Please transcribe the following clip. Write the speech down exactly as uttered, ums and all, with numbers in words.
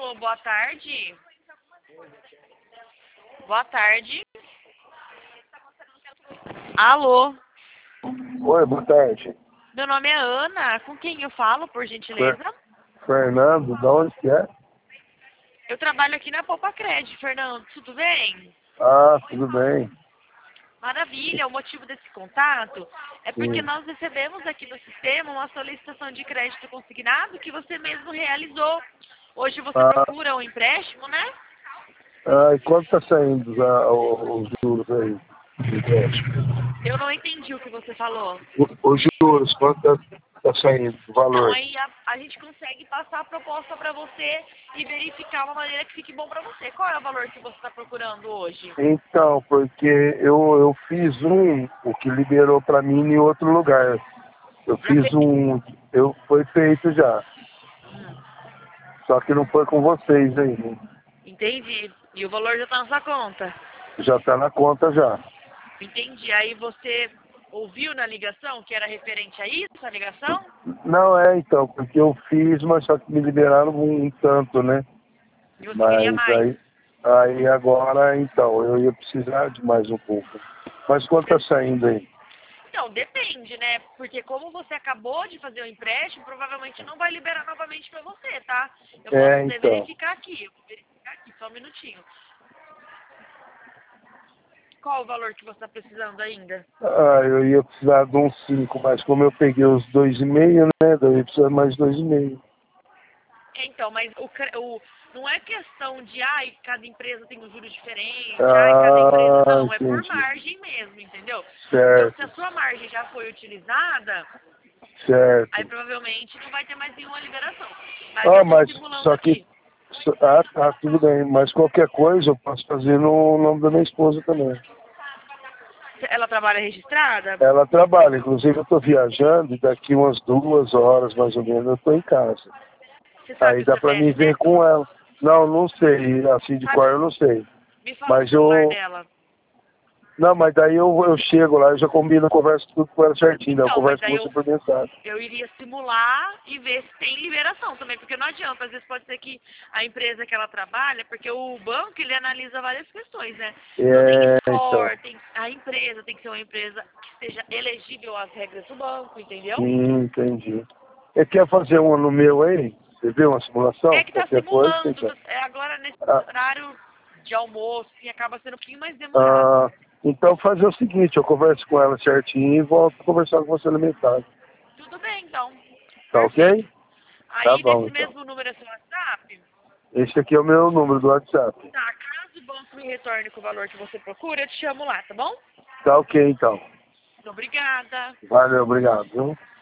Alô, boa tarde. Boa tarde. Alô. Oi, boa tarde. Meu nome é Ana. Com quem eu falo, por gentileza? Fer Fernando, de onde que é? Eu trabalho aqui na Poupa Cred, Fernando. Tudo bem? Ah, tudo bem. Maravilha. O motivo desse contato é porque Sim. nós recebemos aqui no sistema uma solicitação de crédito consignado que você mesmo realizou. Hoje você Ah, procura um empréstimo, né? ah, e quanto tá saindo ah, os juros aí? Eu não entendi o que você falou. O- Os juros, quanto tá, tá saindo o Então, valor? aí a, a gente consegue passar a proposta para você e verificar uma maneira que fique bom para você. Qual é o valor que você está procurando hoje? Então, porque eu, eu fiz um, o que liberou para mim em outro lugar. Eu Já fiz fe... um, eu foi feito já, Hum, só que não foi com vocês ainda. entendi. E o valor já está na sua conta? Já tá na conta já. Entendi. Aí você ouviu na ligação que era referente a isso, a ligação? Não é então, porque eu fiz, mas só que me liberaram um, um tanto, né? E você queria Mas mais? aí, aí agora, então, eu ia precisar de mais um pouco. Mas quanto tá saindo aí? Então, depende, né? Porque como você acabou de fazer o empréstimo, provavelmente não vai liberar novamente para você, tá? Eu posso É, até então. verificar aqui. Eu vou verificar aqui, só um minutinho. Qual o valor que você está precisando ainda? Ah, eu ia precisar de uns cinco, mas como eu peguei os dois e meio, né? Daí eu ia precisar mais dois e meio. Então, mas o, cre- o, não é questão de, ai, cada empresa tem um juros diferente, ai, cada empresa. Ah, Não, é por entendi. margem mesmo, entendeu? Então, se a Certo, sua margem já foi utilizada, aí certo. provavelmente não vai ter mais nenhuma liberação. Mas eu Ah, estou mas simulando só que. aqui. só- Ah, tá, tudo bem. Mas qualquer coisa eu posso fazer no nome da minha esposa também. Ela trabalha registrada? Ela trabalha, inclusive eu estou viajando e daqui umas duas horas mais ou menos eu estou em casa. Você sabe Aí o dá pra mim C P F ver dela? com ela. Não, não sei, assim de cor Sabe? eu não sei. Me fala o Mas celular eu. dela. Não, mas daí eu, eu chego lá, eu já combino, eu converso tudo com ela certinho, daí eu Então, mas converso com aí você eu por mensagem. eu iria simular e ver se tem liberação também, porque não adianta, às vezes pode ser que a empresa que ela trabalha, porque o banco ele analisa várias questões, né? Então tem É, então. score, tem, a empresa tem que ser uma empresa que seja elegível às regras do banco, entendeu? Hum, entendi. Você quer fazer uma no meu aí? Você viu uma simulação? É que tá Qualquer coisa, simulando, então. é agora nesse Ah, horário de almoço, assim, acaba sendo um pouquinho mais demorado. ah, então fazer o seguinte, eu converso com ela certinho e volto a conversar com você na mensagem. Tudo bem, então. Tá Perfeito. ok? Tá Aí bom, nesse então. mesmo número é seu WhatsApp? Esse aqui é o meu número do WhatsApp. Tá, caso o banco me retorne com o valor que você procura, eu te chamo lá, tá bom? Tá ok, então. Muito obrigada. Valeu, obrigado. Viu?